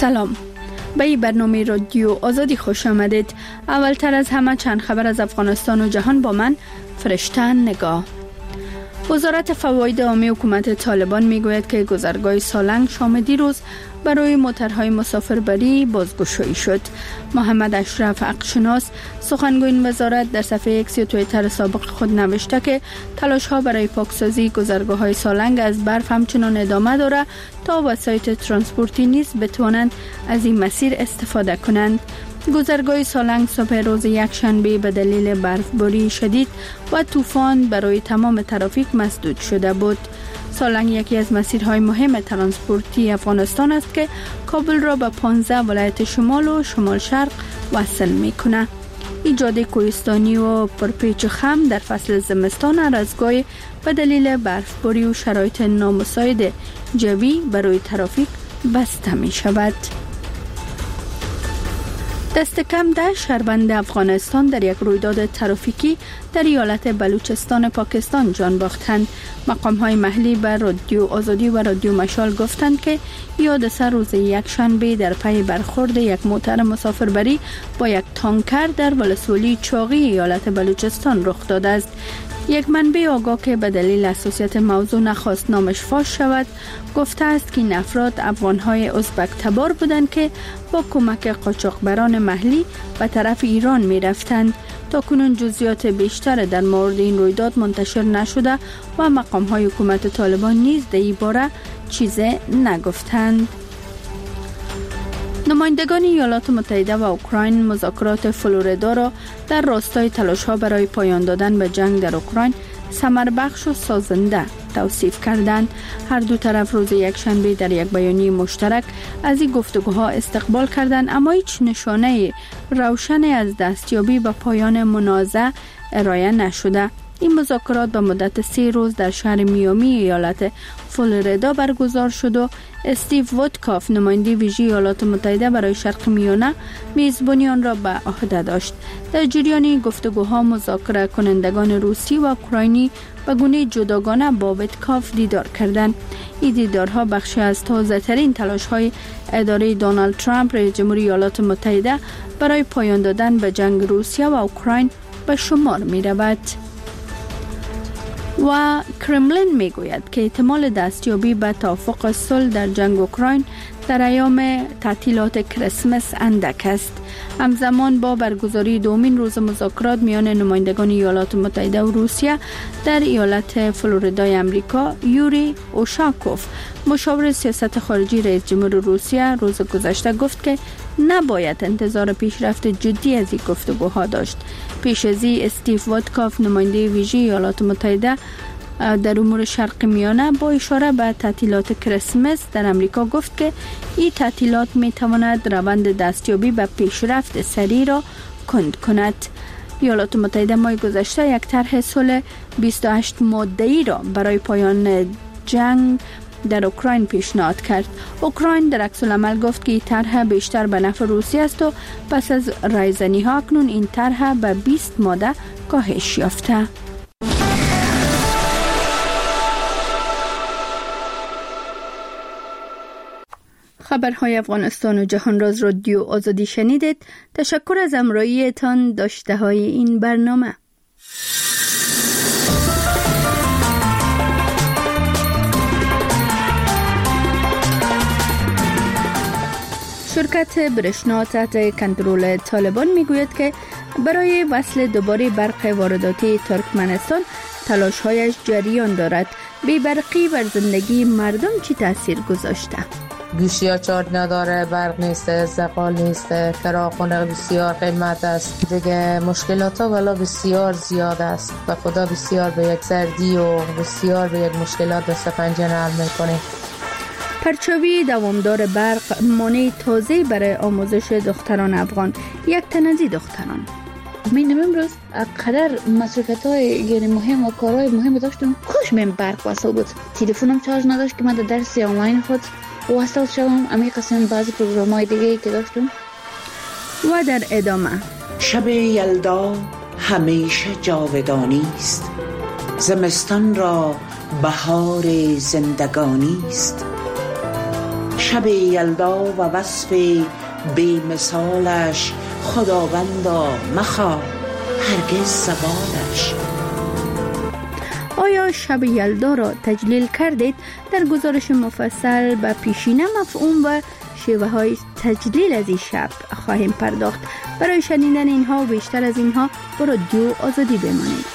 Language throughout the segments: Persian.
سلام، به این برنامه رادیو آزادی خوش آمدید. اولتر از همه چند خبر از افغانستان و جهان با من فرشته نگاه. وزارت فواید عامی حکومت طالبان میگوید که گذرگاه سالنگ شام دیروز برای موترهای مسافربری بازگشایی شد. محمد اشرف حقشناس سخنگوی این وزارت در صفحه ایکس توییتر سابق خود نوشته که تلاش‌ها برای پاکسازی گذرگاه‌های سالنگ از برف همچنان ادامه دارد تا وسایل ترانسپورتی نیز بتوانند از این مسیر استفاده کنند. گذرگاه سالنگ صبح روز یکشنبه به دلیل برفباری شدید و طوفان برای تمام ترافیک مسدود شده بود. سالنگ یکی از مسیرهای مهم ترانسپورتی افغانستان است که کابل را به 15 ولایت شمال و شمال شرق وصل می‌کند. این جاده کوهستانی و پرپیچ و خم در فصل زمستان هر از گاهی به دلیل برفباری و شرایط نامساعد جوی برای ترافیک بسته می‌شود. دست کم 10 شهروند افغانستان در یک رویداد ترافیکی در ایالت بلوچستان پاکستان جان باختند. مقام‌های محلی به رادیو آزادی و رادیو مشال گفتند که حادثه روز یکشنبه در پی برخورد یک موتر مسافربری با یک تانکر در ولسوالی چاقی ایالت بلوچستان رخ داده است. یک منبع آگاه که به دلیل حساسیت موضوع نخواست نامش فاش شود گفته است که این افراد افغان‌های ازبک تبار بودند که با کمک قاچاقبران محلی به طرف ایران می رفتند. تا کنون جزئیات بیشتر در مورد این رویداد منتشر نشده و مقام‌های حکومت طالبان نیز در این باره چیزی نگفتند. نمایندگان ایالات متحده و اوکراین مذاکرات فلوریدا را در راستای تلاش‌ها برای پایان دادن به جنگ در اوکراین ثمربخش و سازنده توصیف کردند. هر دو طرف روز یکشنبه در یک بیانیه مشترک از این گفتگوها استقبال کردند، اما هیچ نشانه روشنی از دستیابی به پایان منازعه ارائه نشده. این مذاکرات به مدت 3 روز در شهر میامی ایالت فلوریدا برگزار شد و استیو وودکاف نماینده ویژه ایالات متحده برای شرق میانه میزبانی آن را به عهده داشت. در جریان گفتگوها مذاکره کنندگان روسی و اوکراینی به گونه جداگانه با وودکاف دیدار کردند. این دیدارها بخشی از تازه ترین تلاش های اداره دونالد ترامپ رئیس جمهوری ایالات متحده برای پایان دادن به جنگ روسیه و اوکراین به شمار می رود. و کرملین میگوید که احتمال دستیابی به توافق صلح در جنگ اوکراین در ایام تعطیلات کریسمس اندک است. همزمان با برگزاری دومین روز مذاکرات میان نمایندگان ایالات متحده و روسیه در ایالت فلوریدای امریکا، یوری اوشاکوف مشاور سیاست خارجی رئیس جمهور روسیه روز گذشته گفت که نباید انتظار پیشرفت جدی از این گفتگوها داشت. پیش از این استیو وودکاف نماینده ویژه ایالات متحده در امور شرق میانه با اشاره به تعطیلات کریسمس در امریکا گفت که این تعطیلات می تواند روند دستیابی به پیشرفت سریع را کند کند. ایالات متحده ماه گذشته یک طرح صلح 28 ماده‌ای را برای پایان جنگ در اوکراین پیشنهاد کرد. اوکراین در عکس العمل گفت که این طرح بیشتر به نفع روسیه است و پس از رایزنی ها اکنون این طرح به 20 ماده کاهش یافته. خبرهای افغانستان و جهان را از رادیو آزادی شنیدید. تشکر از همراهیتان. داشته های این برنامه. شرکت برشنا تحت کنترل طالبان میگوید که برای وصل دوباره برق وارداتی ترکمنستان تلاش‌هایش جریان دارد. بی‌برقی بر زندگی مردم چی تاثیر گذاشته؟ گوشی‌ها چارج نداره، برق نیست، زغال نیست، کراخونه بسیار قیمت است. دیگه مشکلات ها والا بسیار زیاد است و خدا بسیار به یک سردی و بسیار به یک مشکلات دست پنجه نرم میکنه. پرچاوی دوامدار برق مانع تازه برای آموزش دختران افغان. یک تنزی دختران من امروز قدر مصرفیت‌های یعنی مهم و کارهای مهم داشتم، کاش من برق وصل بود. تلفنم چارج نداشت که من در درس آنلاین خود وصل شدم. امی قسم بعضی پروگرام‌های دیگه که داشتم. و در ادامه شب یلدا همیشه جاودانی است، زمستان را بهار زندگانی است. شب یلدا و وصف بی مثالش، خداوندا مخواه هرگز زوالش. آیا شب یلدا را تجلیل کردید؟ در گزارش مفصل به پیشینه مفهوم و شیوه های تجلیل از این شب خواهیم پرداخت. برای شنیدن اینها و بیشتر از اینها با رادیو آزادی بمانید.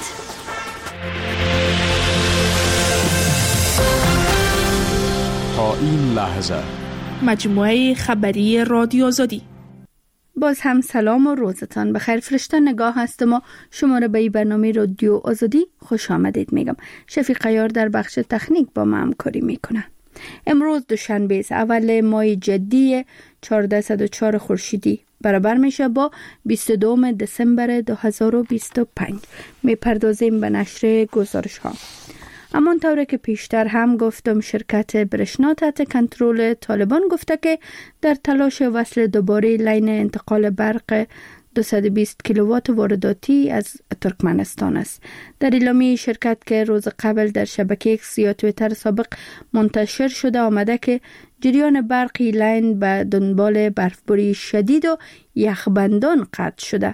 تا این لحظه مجموعه خبری رادیو آزادی. باز هم سلام و روزتان بخیر. فرشته نگاه هستم و شما را به این برنامه رادیو آزادی خوش آمدید میگم. شفیق عیار در بخش تکنیک با ما همکاری میکنه. امروز دوشنبه است، اول ماه جدی 1404 خورشیدی، برابر میشه با 22 دسامبر 2025. میپردازیم به نشر گزارش ها. امان طوره که پیشتر هم گفتم، شرکت برشنا تحت کنترل طالبان گفته که در تلاش وصل دوباره لین انتقال برق 220 کیلووات وارداتی از ترکمنستان است. در اعلامیه شرکت که روز قبل در شبکه ایکس یا توییتر سابق منتشر شده آمده که جریان برقی لین به دنبال برفباری شدید و یخبندان قطع شده.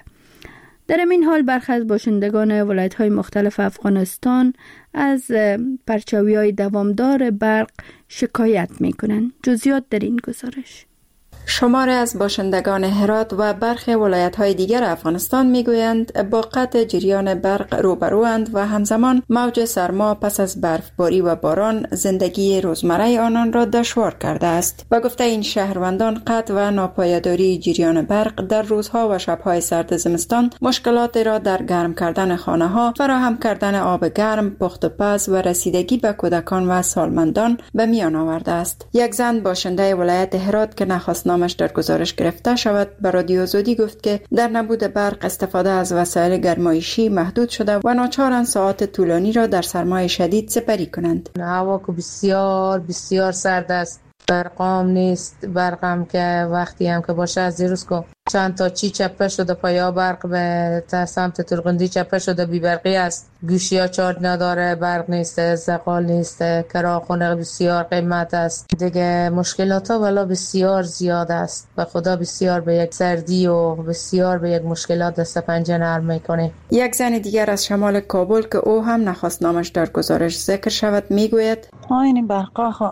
در این حال برخی از باشندگان ولایت‌های مختلف افغانستان از پرچاوی‌های دوامدار برق شکایت می‌کنند. جزئیات در این گزارش. شماری از باشندگان هرات و برخی ولایت‌های دیگر افغانستان می‌گویند با قطع جریان برق روبروند و همزمان موج سرما پس از برفباری و باران زندگی روزمره آنان را دشوار کرده است. با گفته این شهروندان، قطع و ناپایداری جریان برق در روزها و شب‌های سرد زمستان مشکلات را در گرم کردن خانه‌ها، فراهم کردن آب گرم، پخت و پز و رسیدگی به کودکان و سالمندان به میان آورده است. یک زن باشنده ولایت هرات که نخواست نامش در گزارش گرفته شود به رادیو آزادی گفت که در نبود برق استفاده از وسایل گرمایشی محدود شده و ناچارند ساعات طولانی را در سرمای شدید سپری کنند. هوا که بسیار بسیار سرد است، برقام نیست. برقم که وقتی هم که باشه از دیروز که چند تا چی چپه شده، پایا برق به سمت ترغندی چپه شده، بی برقی است. گوشی ها چارج نداره، برق نیست، زغال نیست، کراخونه بسیار قیمت است. دیگه مشکلات ها والا بسیار زیاد است و خدا بسیار به یک سردی و بسیار به یک مشکلات دست پنجه نرم میکنه. یک زن دیگر از شمال کابل که او هم نخواست نامش در گزارش ذکر شود میگوید این برقا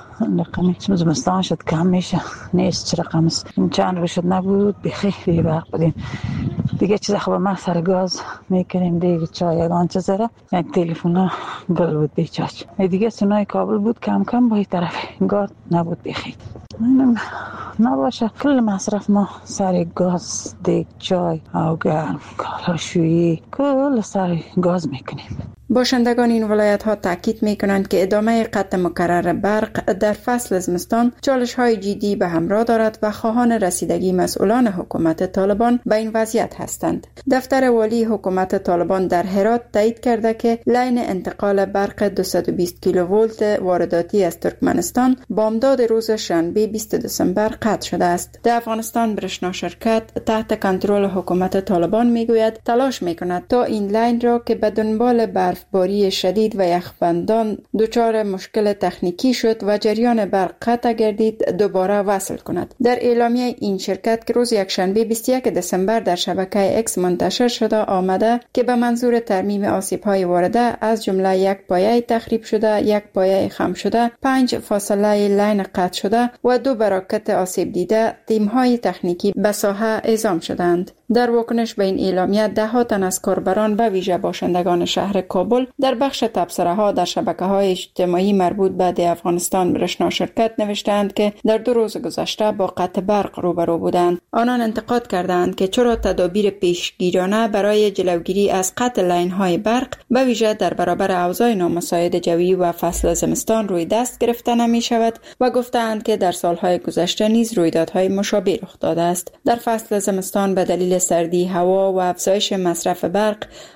رقمی زمستان شد کم میشه، نیست چه رقم است. چند روز شد نبود بخی برق بودیم دیگه. چیز خوب ما سر گاز میکنیم دیگه، چای یگان چه زره یک تلفن گل بود بیچاچ دیگه. سنای کابل بود کم کم با این طرف گارد نبود بخید نباشه. کل مصرف ما سر گاز، دیگ، چای، او گرم، کالاشویی کل سر گاز میکنیم. باشندگان این ولایت ها تاکید می کنند که ادامه قطع مکرر برق در فصل زمستان چالش های جدی به همراه دارد و خواهان رسیدگی مسئولان حکومت طالبان به این وضعیت هستند. دفتر والی حکومت طالبان در هرات تایید کرده که لین انتقال برق 220 کیلوولت وارداتی از ترکمنستان بامداد روز شنبه 20 دسامبر قطع شده است. در افغانستان برشنا شرکت تحت کنترل حکومت طالبان میگوید تلاش میکند تا این لین را که به دنبال برفباری شدید و یخبندان دچار مشکل تکنیکی شد و جریان برق قطع گردید دوباره وصل کند. در اعلامیه این شرکت که روز یکشنبه 21 دسامبر در شبکه ایکس منتشر شده آمده که به منظور ترمیم آسیب‌های وارده از جمله یک پایه تخریب شده، یک پایه خم شده، 5 فاصله لین قطع شده و 2 براکت آسیب دیده، تیم‌های تکنیکی به ساحه اعزام شدند. در واکنش به این اعلامیه ده تن از کاربران به ویژه باشندگان شهر کابل در بخش تبصره‌ها در شبکه‌های اجتماعی مربوط به افغانستان برشنا شرکت نوشتند که در 2 روز گذشته با قطع برق روبرو بودند. آنان انتقاد کردند که چرا تدابیر پیشگیرانه برای جلوگیری از قطع لاین‌های برق به ویژه در برابر اوضاع نامساعد جویی و فصل زمستان روی دست گرفته نمی‌شود و گفتند که در سال‌های گذشته نیز رویدادهای مشابه رخ داده است. در فصل زمستان به دلیل سردی هوا و افزایش مصرف برق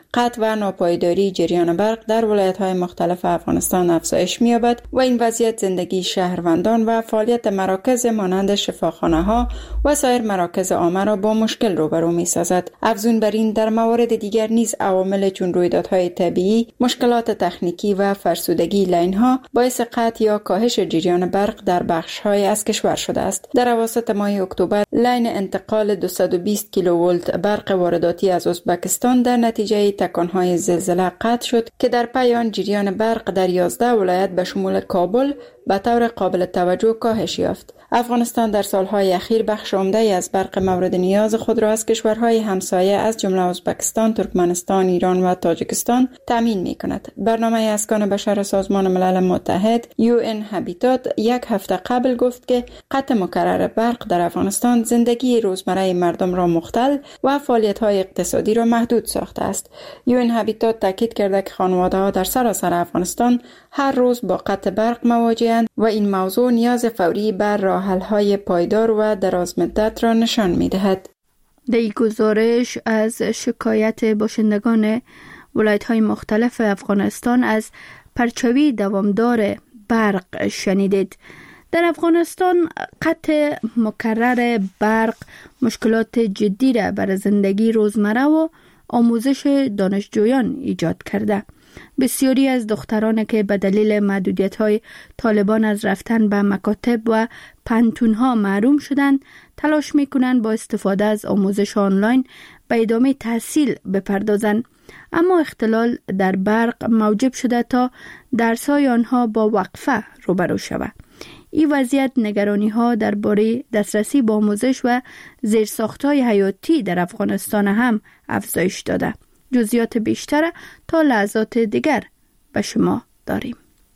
قطع و ناپایداری جریان برق در ولایت‌های مختلف افغانستان افزایش می‌یابد و این وضعیت زندگی شهروندان و فعالیت مراکز مانند شفاخانه‌ها و سایر مراکز عامه را با مشکل روبرو می‌سازد. افزون بر این در موارد دیگر نیز عوامل چون رویدادهای طبیعی، مشکلات تکنیکی و فرسودگی لین‌ها باعث قطع یا کاهش جریان برق در بخش‌های از کشور شده است. در اواسط ماه اکتبر لین انتقال 220 کیلوولت برق وارداتی از ازبکستان در نتیجه تکان‌های زلزله قطع شد که در پی آن جریان برق در 11 ولایت به شمول کابل به طور قابل توجه کاهش یافت. افغانستان در سالهای اخیر بخش عمده‌ای از برق مورد نیاز خود را از کشورهای همسایه از جمله ازبکستان، ترکمنستان، ایران و تاجیکستان تامین می‌کند. برنامه اسکان بشر سازمان ملل متحد UN هابیتات یک هفته قبل گفت که قطع مکرر برق در افغانستان زندگی روزمره مردم را مختل و فعالیت‌های اقتصادی را محدود ساخته است. UN هابیتات تاکید کرده که خانواده‌ها در سراسر افغانستان هر روز با قطع برق مواجه‌اند و این موضوع نیاز فوری بر راه‌حل‌های پایدار و درازمدت را نشان می‌دهد. در گزارش از شکایت باشندگان ولایت‌های مختلف افغانستان از پرچاوی دوامدار برق شنیدید. در افغانستان قطع مکرر برق مشکلات جدی را بر زندگی روزمره و آموزش دانشجویان ایجاد کرده. بسیاری از دختران که به دلیل محدودیت‌های طالبان از رفتن به مکاتب و پانتون‌ها محروم شدند، تلاش می‌کنند با استفاده از آموزش آنلاین به ادامه تحصیل بپردازند. اما اختلال در برق موجب شده تا درس‌های آنها با وقفه روبرو شود. این وضعیت نگرانی‌ها درباره دسترسی به آموزش و زیرساخت‌های حیاتی در افغانستان هم افزایش داده. جزئیات بیشتر تا لحظات دیگر به شما داریم.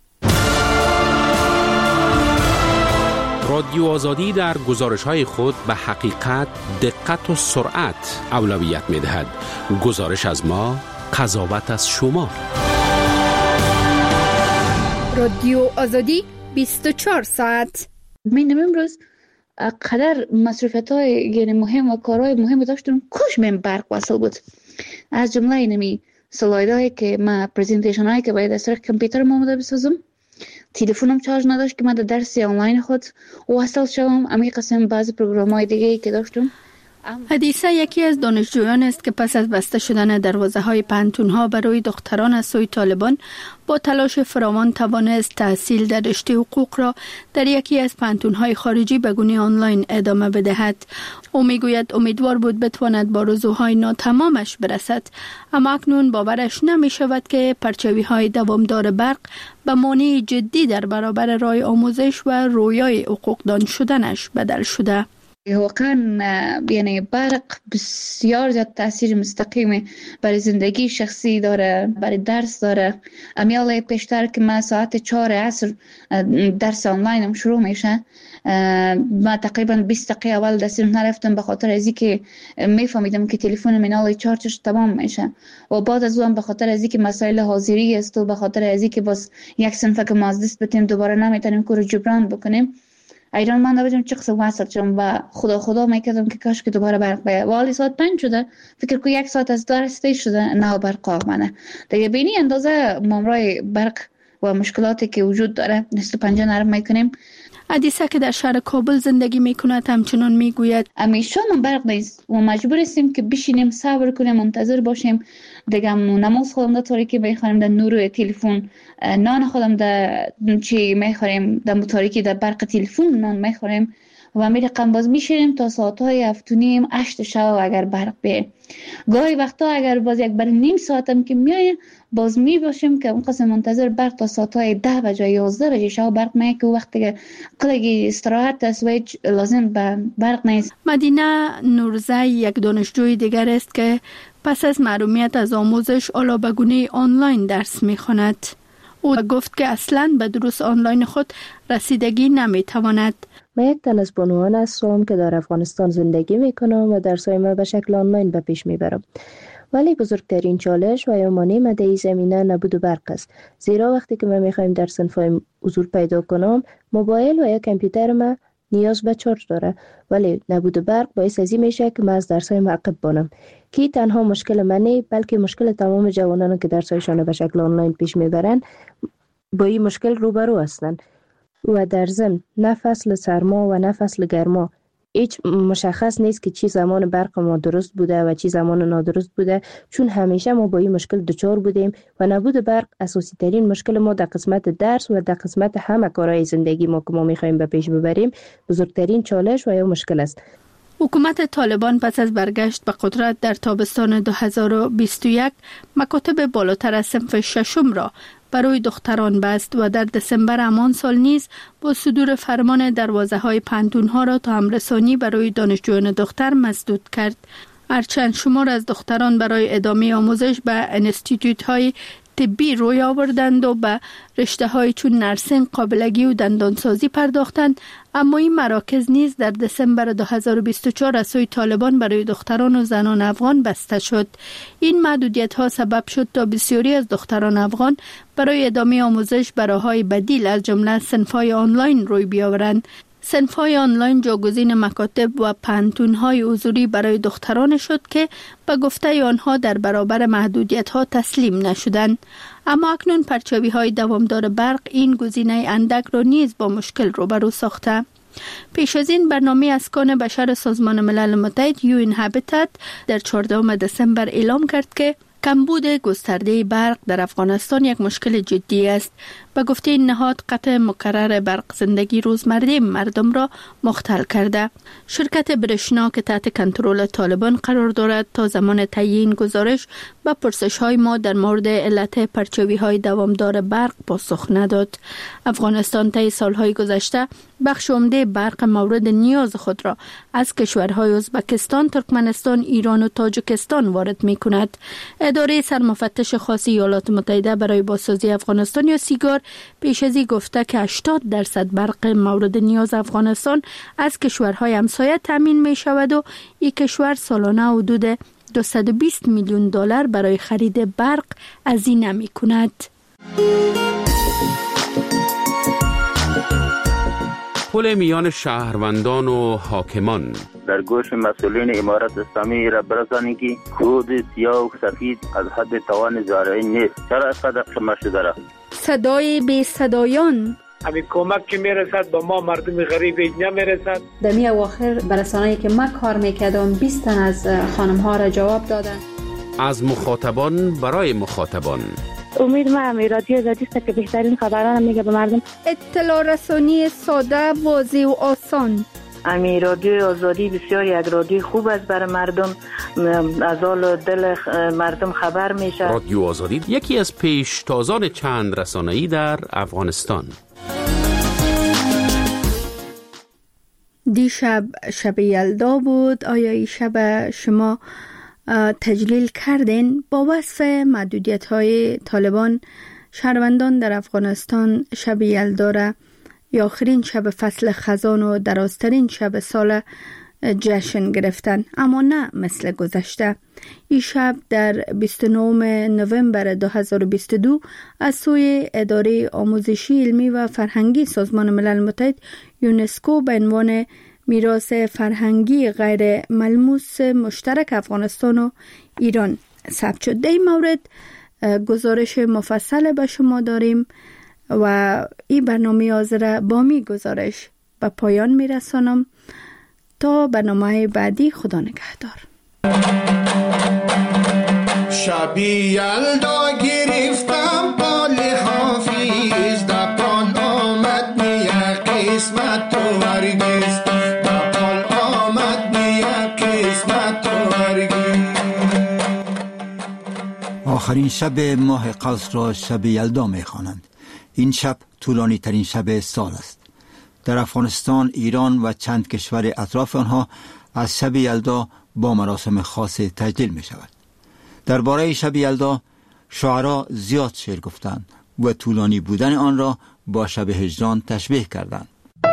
رادیو آزادی در گزارش‌های خود به حقیقت، دقت و سرعت اولویت می‌دهد. گزارش از ما، قضاوت از شما. رادیو آزادی 24 ساعت. من امروز قدر مصرفیت‌های مهم و کارهای مهم داشتم، کاش من برق وصل بود. از جمله اینمی سلایدهایی که ما پرزنتیشن هایی که باید از طریق کامپیوتر آماده بسازم، تلفنم چارج نداشت که من در درس آنلاین خود وصل شوم. امی قسم بعضی پروگرام‌های دیگه‌ای که داشتم. حدیثه یکی از دانشجویان است که پس از بسته شدن دروازه‌های پانتون‌ها برای دختران از سوی طالبان با تلاش فراوان توانست تحصیل در رشته حقوق را در یکی از پانتون‌های خارجی به گونه آنلاین ادامه بدهد. او میگوید امیدوار بود بتواند با آرزوهای ناتمامش برسد، اما اکنون باورش نمی‌شود که پرچاوی‌های دوامدار برق به مانع جدی در برابر راه آموزش و رویای حقوقدان شدنش بدل شده. واقعا یعنی برق بسیار زیاد تاثیر مستقیم برای زندگی شخصی داره، برای درس داره. امیال پیشتر که من ساعت 4 عصر درس آنلاینم شروع میشه، ما تقریبا 20 دقیقه اول درسم نرفتم به خاطر از اینکه میفهمیدم که تلفن من چارجش تمام میشه و بعد از اون به خاطر از اینکه مسائل حاضری است و به خاطر از اینکه باز یک صنف که ما از دست بدیم دوباره نمیتونیم کارو جبران بکنیم، ایران من نبودم چه قسم واسط شدم و خدا میکردم که کاش که دوباره برق بیاد. ولی ساعت 5 شده، فکر کنم 1 ساعت از درس شده نه برق آمده دیگه. بینی اندازه مامرای برق و مشکلاتی که وجود داره نسل پنجه نرم میکنیم. حدیثه که در شهر کابل زندگی میکند همچنان میگوید همیشه من برق نیست و مجبور هستیم که بشینیم صبر کنیم منتظر باشیم دیگه. نماز خودم در تاریکی میخوریم در نور تلفن، نان خودم در چی میخوریم در تاریکی در برق تلفن نان میخوریم و می رقم باز میشینیم تا ساعتهای 7:30-8 شب اگر برق بیه. گاهی وقتا اگر باز یک بر نیم ساعتم که میایه باز می باشیم که اون قسم منتظر برق تا ساعتهای 10 بجه 11 بجه شب برق میاد که وقتی که قلقی استراحت است و هیچ لازم به برق نیست. مدینه نورزی یک دانشجوی دیگر است که پس از محرومیت از آموزش حالا به گونه آنلاین درس میخواند. او گفت که اصلاً به دروس آنلاین خود رسیدگی نمیتواند. من یک تن از بانوان هستم که در افغانستان زندگی میکنم و درسای ما به شکل آنلاین به پیش میبرم. ولی بزرگترین چالش و یا مانع من در این زمینه نبود برق است. زیرا وقتی که ما میخوایم در صنف‌های حضور پیدا کنم، موبایل و یا کامپیوتر ما نیاز به چارج داره، ولی نبود برق باعث از این میشه که من از درسای عقب بانم که تنها مشکل منه، بلکه مشکل تمام جوانان که درسایشان به شکل آنلاین پیش میبرن با این مشکل روبرو هستند. و در ضمن نه فصل سرما و نه فصل گرما هیچ مشخص نیست که چی زمان برق ما درست بوده و چی زمان نادرست بوده، چون همیشه ما با این مشکل دچار بودیم و نبود برق اساسی ترین مشکل ما در قسمت درس و در قسمت همه کارهای زندگی ما که ما میخوایم به پیش ببریم بزرگترین چالش و یا مشکل است. حکومت طالبان پس از برگشت به قدرت در تابستان 2021 مکاتب بالاتر از صنف ششم را برای دختران بست و در دسامبر همان سال نیز با صدور فرمان دروازه‌های پانتون‌ها را تا همرسانی برای دانشجویان دختر مسدود کرد. هرچند شمار از دختران برای ادامه آموزش به انستیتوت‌های طبی روی آوردند و به رشته‌های چون نرسینگ، قابلگی و دندانسازی پرداختند، اما این مراکز نیز در دسامبر 2024 از سوی طالبان برای دختران و زنان افغان بسته شد. این محدودیت‌ها سبب شد تا بسیاری از دختران افغان برای ادامه آموزش به راه‌های بدیل از جمله صنف‌های آنلاین روی بیاورند. صنف‌های آنلاین جاگزین مکاتب و پانتون‌های حضوری برای دختران شد که به گفته آنها در برابر محدودیت‌ها تسلیم نشدند. اما اکنون پرچاوی‌های دوامدار برق این گزینه اندک را نیز با مشکل روبرو ساخته. پیش از این برنامه اسکان بشر سازمان ملل متحد یو اینهابیتات در 14 دسامبر اعلام کرد که کمبود گسترده برق در افغانستان یک مشکل جدی است. به گفته این نهاد قطع مکرر برق زندگی روزمره مردم را مختل کرده. شرکت برشنا که تحت کنترل طالبان قرار دارد تا زمان تعیین گزارش به پرسش‌های ما در مورد علت پرچاوی‌های دوامدار برق پاسخ نداد. افغانستان طی سال‌های گذشته بخش عمده برق مورد نیاز خود را از کشورهای ازبکستان، ترکمنستان، ایران و تاجیکستان وارد می‌کند. اداره سرمفتش خاص ایالات متحده برای بازسازی افغانستان یا سیگار پیش از این گفته که 80% برق مورد نیاز افغانستان از کشورهای همسایه تامین می شود و این کشور سالانه حدود $220 میلیون برای خرید برق هزینه می کند. پل میان شهروندان و حاکمان در گوش مسئولین امارت اسلامی را برسانید که کود سیاه و سفید از حد توان زارعی نیست. چرا اینقدر شما شده را؟ صدای بی صدایان همین کمک که میرسد با ما مردم غریب نمیرسد. در می اواخر برسانه‌ای که من کار میکردم 20 تن از خانم ها را جواب دادن. از مخاطبان برای مخاطبان. امید من رادیو آزادی است که بهترین خبران میگه به مردم. اطلاع رسانی ساده، واضح و آسان. امی رادیو آزادی بسیار یک رادیو خوب است برای مردم، از حال دل مردم خبر میشه. رادیو آزادی یکی از پیشتازان چند رسانه‌ای در افغانستان. دیشب شب یلدا بود. آیا این شب شما تجلیل کردین؟ با وصف محدودیت‌های طالبان شهروندان در افغانستان شب یلدا را یا آخرین شب فصل خزان و درازترین شب سال جشن گرفتن، اما نه مثل گذشته. این شب در 29 نوامبر 2022 از سوی اداره آموزشی علمی و فرهنگی سازمان ملل متحد یونسکو به عنوان میراث فرهنگی غیر ملموس مشترک افغانستان و ایران ثبت شد. در این مورد گزارش مفصل به شما داریم و این برنامه حاضر با می گزارش به پایان می رسانم. تا برنامه بعدی، خدا نگهدار. شبی یلدا گرفتم بال حافظ، در پال آمد نیا قسمت تو هرگز، در پال آمد نیا قسمت تو هرگز. آخرین شب ماه قوس را شب یلدا می خوانند. این شب طولانی ترین شب سال است. در افغانستان، ایران و چند کشور اطراف آنها از شب یلدا با مراسم خاص تجلیل می شود. درباره شب یلدا شاعرها زیاد شعر گفتند و طولانی بودن آن را با شب هجران تشبیه کردند.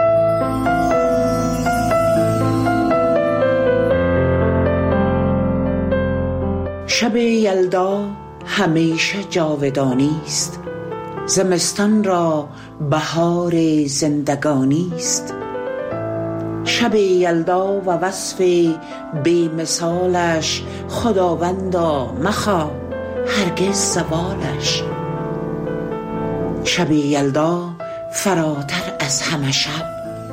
شب یلدا همیشه جاودانی است، زمستان را بهار زندگانی است. شب یلدا و وصف بی مثالش، خداوندا مخواه هرگز زوالش. شب یلدا فراتر از همه شب،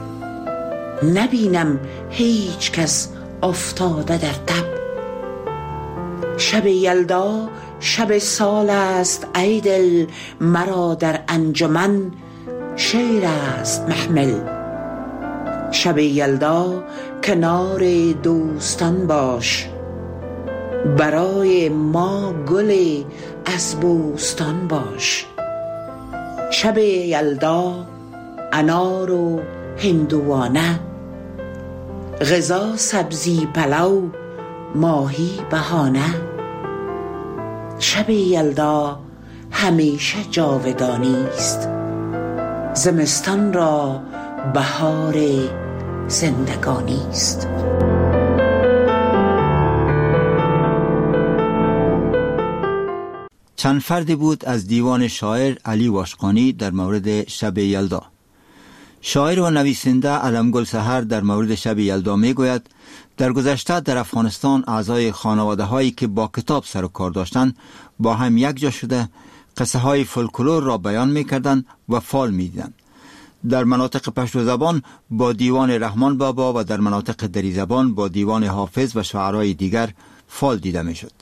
نبینم هیچ کس افتاده در تب. شب یلدا شب سال است ای دل، مرا در انجمن شیر است محمل. شب یلدا کنار دوستان باش، برای ما گل از بوستان باش. شب یلدا انار و هندوانه، غذا سبزی پلو ماهی بهانه. شب یلدا همیشه جاودانی است، زمستان را بهار زندگانی است. چند فردی بود از دیوان شاعر علی واشقانی در مورد شب یلدا. شاعر و نویسنده علمگل سحر در مورد شب یلدا می گوید در گذشته در افغانستان اعضای خانواده هایی که با کتاب سر و کار داشتند با هم یک جا شده قصه های فولکلور را بیان می کردند و فال می دیدند. در مناطق پشتو زبان با دیوان رحمان بابا و در مناطق دری زبان با دیوان حافظ و شاعرای دیگر فال دیده می شد.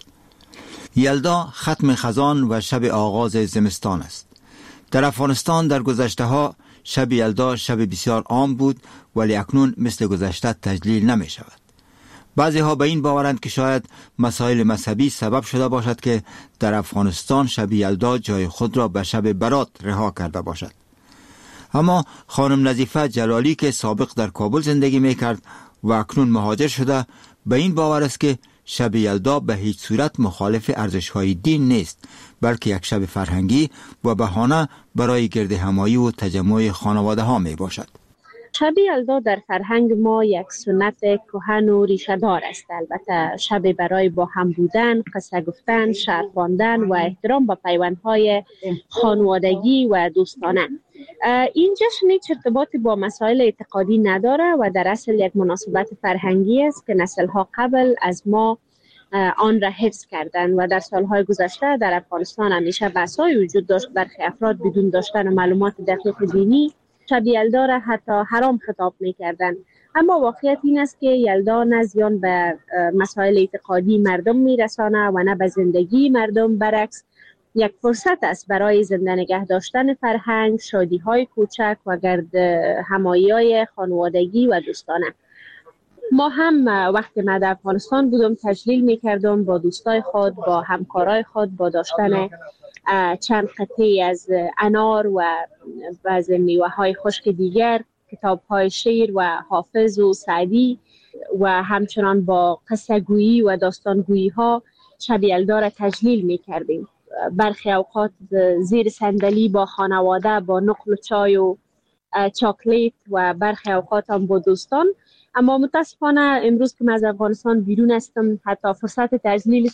یلدا ختم خزان و شب آغاز زمستان است. در افغانستان در گذشته ها شب یلدا شب بسیار عام بود، ولی اکنون مثل گذشته تجلیل نمی شود. بعضی ها به این باورند که شاید مسائل مذهبی سبب شده باشد که در افغانستان شب یلدا جای خود را به شب برات رها کرده باشد. اما خانم نظیفه جلالی که سابق در کابل زندگی می کرد و اکنون مهاجر شده به این باور است که شب یلدا به هیچ صورت مخالف ارزش‌های دین نیست، بلکه یک شب فرهنگی و بهانه برای گرد همایی و تجمع خانواده ها می باشد. شب یلدا در فرهنگ ما یک سنت کهن و ریشه دار است. البته شب برای با هم بودن، قصه گفتن، شعر خواندن و احترام به پیوندهای خانوادگی و دوستانه. این جشن هیچ ارتباطی با مسائل اعتقادی نداره و در اصل یک مناسبت فرهنگی است که نسل‌ها قبل از ما آن را حفظ کردند و در سالهای گذشته در افغانستان همیشه بحث‌های وجود داشت. برخی افراد بدون داشتن معلومات دقیق دینی شب یلدا را حتی حرام خطاب می‌کردند. اما واقعیت این است که یلدا نه زیان به مسائل اعتقادی مردم می‌رساند و نه به زندگی مردم، برعکس یک فرصت است برای زنده نگه داشتن فرهنگ، شادی‌های کوچک و گرد همایی‌های خانوادگی و دوستانه. ما هم وقتی من در افغانستان بودم تجلیل می‌کردم با دوستای خود، با همکارای خود، با داشتن چند قطعه از انار و بعض میوه‌های خشک دیگر، کتاب‌های شعر و حافظ و سعدی و همچنان با قصه گویی و داستان گویی ها شب یلدا را تجلیل می‌کردیم. برخی اوقات زیر صندلی با خانواده با نقل و چای و چاکلیت و برخی اوقات هم با دوستان. اما متاسفانه امروز که من از افغانستان بیرون هستم حتی فرصت تجلیل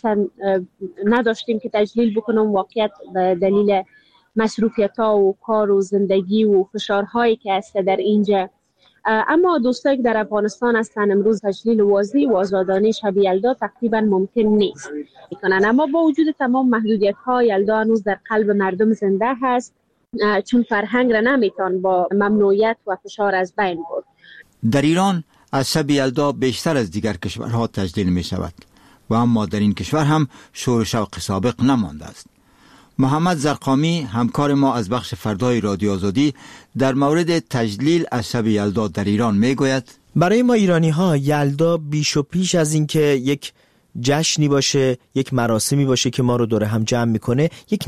نداشتیم که تجلیل بکنم، واقعیت به دلیل مصروفیت‌ها و کار و زندگی و فشارهایی که هست در اینجا. اما دوستایی که در افغانستان هستن امروز تجلیل واضح و آزادانه شب یلدا تقریبا ممکن نیست میکنن. اما با وجود تمام محدودیت‌ها یلدا هنوز در قلب مردم زنده هست، چون فرهنگ را نمیتون با ممنوعیت و فشار از بین برد. در ایران از شب یلدا بیشتر از دیگر کشورها تجلیل می شود و اما در این کشور هم شور و شوق سابق نمانده است. محمد زرقامی همکار ما از بخش فردای رادیو آزادی در مورد تجلیل از شب یلدا در ایران می گوید برای ما ایرانی ها یلدا بیش و پیش از این که یک جشنی باشه، یک مراسمی باشه که ما رو دور هم جمع میکنه، یک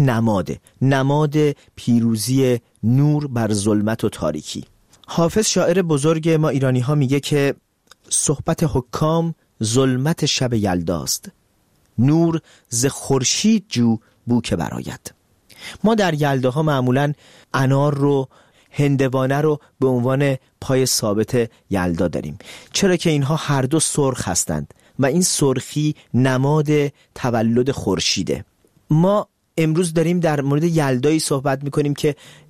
نماد پیروزی نور بر ظلمت و تاریکی. حافظ شاعر بزرگ ما ایرانی ها میگه که صحبت حکام ظلمت شب یلداست، نور ز خورشید جو بو که برآید. ما در یلداها معمولاً انار رو، هندوانه رو به عنوان پای ثابت یلدا داریم، چرا که اینها هر دو سرخ هستند و این سرخی نماد تولد خورشیده. ما امروز داریم در مورد یلدایی صحبت میکنیم که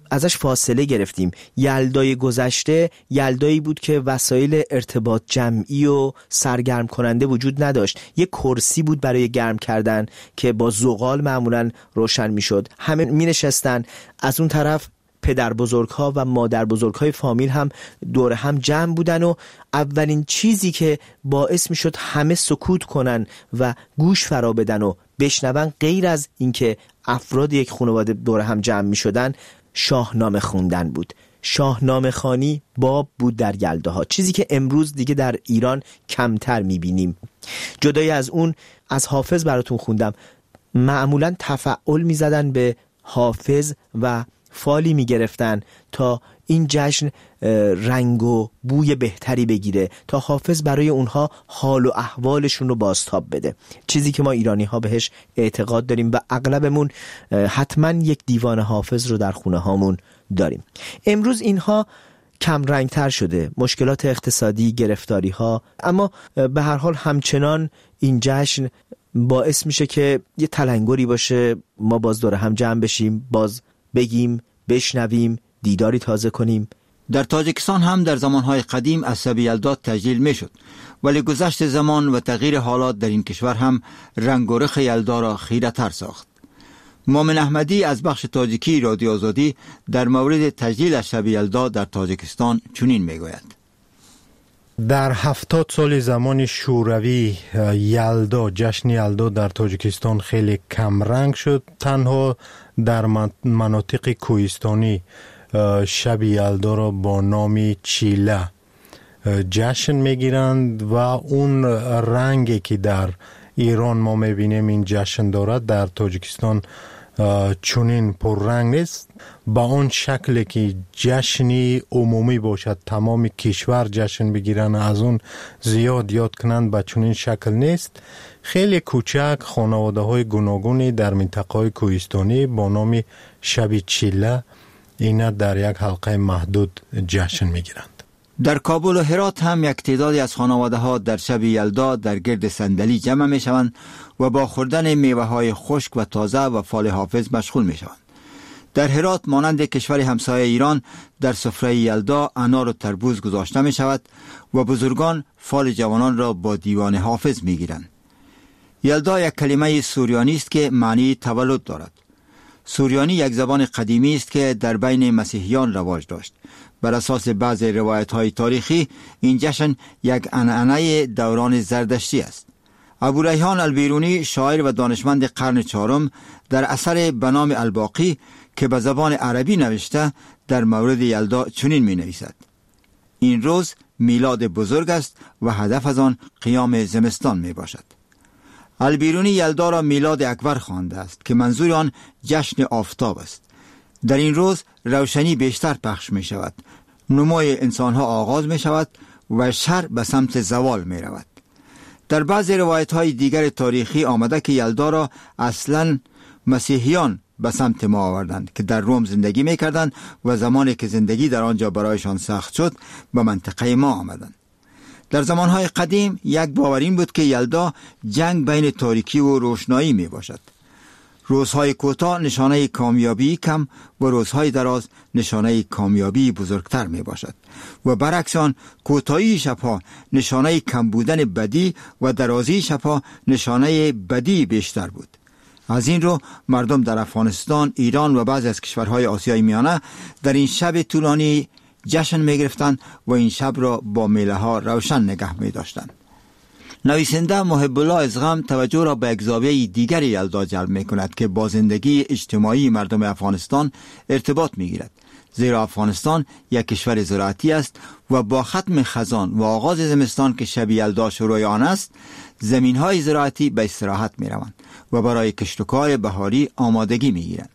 ازش فاصله گرفتیم. یلدای گذشته یلدایی بود که وسایل ارتباط جمعی و سرگرم کننده وجود نداشت. یک کرسی بود برای گرم کردن که با زغال معمولاً روشن میشد. همه می نشستن. از اون طرف پدر بزرگ ها و مادر بزرگ های فامیل هم دور هم جمع بودن و اولین چیزی که باعث می شد همه سکوت کنن و گوش فرا بدن و بشنون، غیر از اینکه افراد یک خانواده دور هم جمع می شدن، شاهنامه خوندن بود. شاهنامه خوانی باب بود در یلداها، چیزی که امروز دیگه در ایران کمتر می بینیم. جدای از اون، از حافظ براتون خوندم. معمولا تفعول می زدن به حافظ و فالی می گرفتن تا این جشن رنگ و بوی بهتری بگیره، تا حافظ برای اونها حال و احوالشون رو بازتاب بده. چیزی که ما ایرانی ها بهش اعتقاد داریم و اغلبمون حتما یک دیوان حافظ رو در خونه هامون داریم. امروز اینها کم رنگ تر شده، مشکلات اقتصادی، گرفتاری ها، اما به هر حال همچنان این جشن باعث میشه که یه تلنگری باشه، ما باز دور هم جمع بشیم، باز بگیم، بشنویم، دیداری تازه کنیم. در تاجیکستان هم در زمانهای قدیم از شب یلدا تجلیل می شد، ولی گذشت زمان و تغییر حالات در این کشور هم رنگ و رخ یلدا را خیره تر ساخت. مومن احمدی از بخش تاجیکی رادیو آزادی در مورد تجلیل از شب یلدا در تاجیکستان چنین می گوید: در 70 سال زمان شوروی یلدا، جشن یلدا در تاجیکستان خیلی کم رنگ شد. تنها در مناطق کوهستانی شب یلدا را با نام چیله جشن میگیرند و اون رنگی که در ایران ما میبینیم این جشن دارد در تاجیکستان چونین پررنگ نیست. با اون شکلی که جشنی عمومی باشد، تمام کشور جشن بگیرن، از اون زیاد یاد کنند، با چونین شکل نیست. خیلی کوچک خانواده های گوناگونی در منطقه های کوهستانی با نام شب چیله اینا در یک حلقه محدود جشن میگیرند. در کابل و هرات هم یک تعدادی از خانواده ها در شب یلدا در گرد صندلی جمع می شوند و با خوردن میوه های خشک و تازه و فال حافظ مشغول می شوند. در هرات مانند کشور همسایه ایران در سفره یلدا انار و تربوز گذاشته می شود و بزرگان فال جوانان را با دیوان حافظ می گیرند. یلدا یک کلمه سوریانی است که معنی تولد دارد. سوریانی یک زبان قدیمی است که در بین مسیحیان رواج داشت. بر اساس بعض روایت‌های تاریخی این جشن یک عنعنه دوران زردشتی است. ابو ریحان البیرونی، شاعر و دانشمند قرن چهارم، در اثر به نام الباقی که به زبان عربی نوشته در مورد یلدا چنین می نویسد: این روز میلاد بزرگ است و هدف از آن قیام زمستان می باشد. البیرونی یلدا را میلاد اکبر خوانده است که منظور آن جشن آفتاب است. در این روز روشنی بیشتر پخش می شود، نمای انسانها آغاز می شود و شر به سمت زوال می رود. در بعض روایت های دیگر تاریخی آمده که یلدا را اصلا مسیحیان به سمت ما آوردند که در روم زندگی می کردند و زمانی که زندگی در آنجا برایشان سخت شد به منطقه ما آمدند. در زمانهای قدیم یک باور این بود که یلدا جنگ بین تاریکی و روشنایی می باشد. روزهای کوتاه نشانه کامیابی کم و روزهای دراز نشانه کامیابی بزرگتر می باشد و برعکس آن کوتاهی شبها نشانه کم بودن بدی و درازی شبها نشانه بدی بیشتر بود. از این رو مردم در افغانستان، ایران و بعضی از کشورهای آسیای میانه در این شب طولانی جشن می گرفتند و این شب را با میله ها روشن نگه می داشتند. نویسنده محب الله ازغم توجه را به یک زاویه دیگر یلدا جلب می کند که با زندگی اجتماعی مردم افغانستان ارتباط می گیرد. زیرا افغانستان یک کشور زراعتی است و با ختم خزان و آغاز زمستان که شب یلدا شروع آن است، زمین های زراعتی به استراحت می روند و برای کشت و کار بهاری آمادگی می گیرند.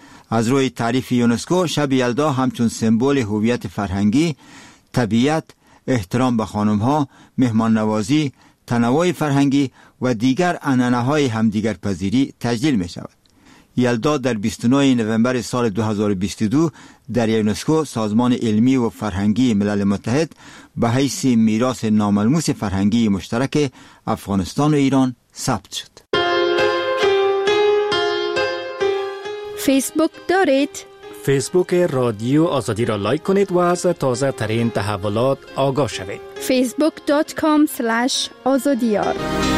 از روی تعریف یونسکو شب یلدا همچون سمبل هویت فرهنگی، طبیعت، احترام به خانم‌ها، مهمان نوازی، تنوع فرهنگی و دیگر عنعنه‌های همدیگر پذیری تجلیل می شود. یلدا در 29 نوامبر سال 2022 در یونسکو، سازمان علمی و فرهنگی ملل متحد، به حیث میراث ناملموس فرهنگی مشترک افغانستان و ایران ثبت شد. فیسبوک دارید؟ فیسبوک رادیو آزادی را لایک کنید و از تازه ترین تحولات آگاه شوید. facebook.com/azadiyar